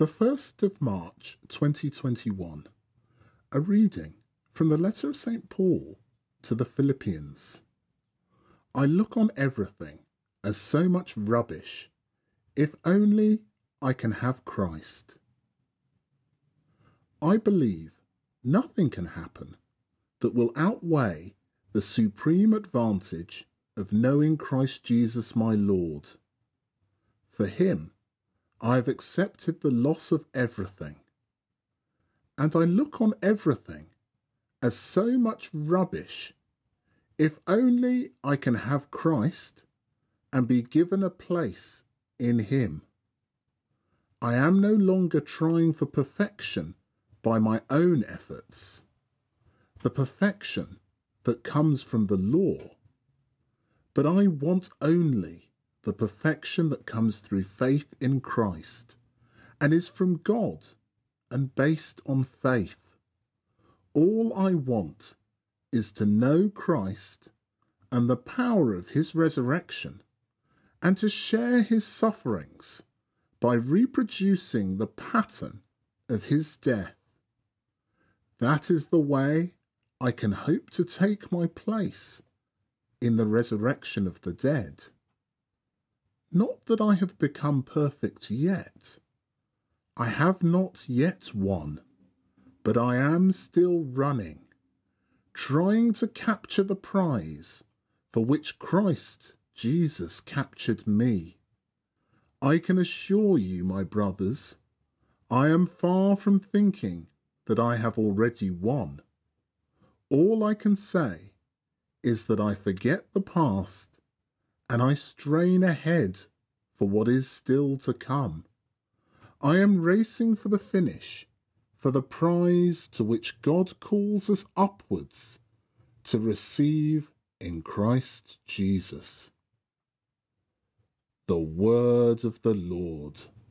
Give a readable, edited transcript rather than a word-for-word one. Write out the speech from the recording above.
The 1st of March 2021, a reading from the letter of St. Paul to the Philippians. I look on everything as so much rubbish, if only I can have Christ. I believe nothing can happen that will outweigh the supreme advantage of knowing Christ Jesus my Lord. For him, I have accepted the loss of everything, and I look on everything as so much rubbish, if only I can have Christ and be given a place in him. I am no longer trying for perfection by my own efforts, the perfection that comes from the law, but I want only the perfection that comes through faith in Christ and is from God and based on faith. All I want is to know Christ and the power of his resurrection, and to share his sufferings by reproducing the pattern of his death. That is the way I can hope to take my place in the resurrection of the dead. Not that I have become perfect yet. I have not yet won, but I am still running, trying to capture the prize for which Christ Jesus captured me. I can assure you, my brothers, I am far from thinking that I have already won. All I can say is that I forget the past and I strain ahead for what is still to come. I am racing for the finish, for the prize to which God calls us upwards to receive in Christ Jesus. The word of the Lord.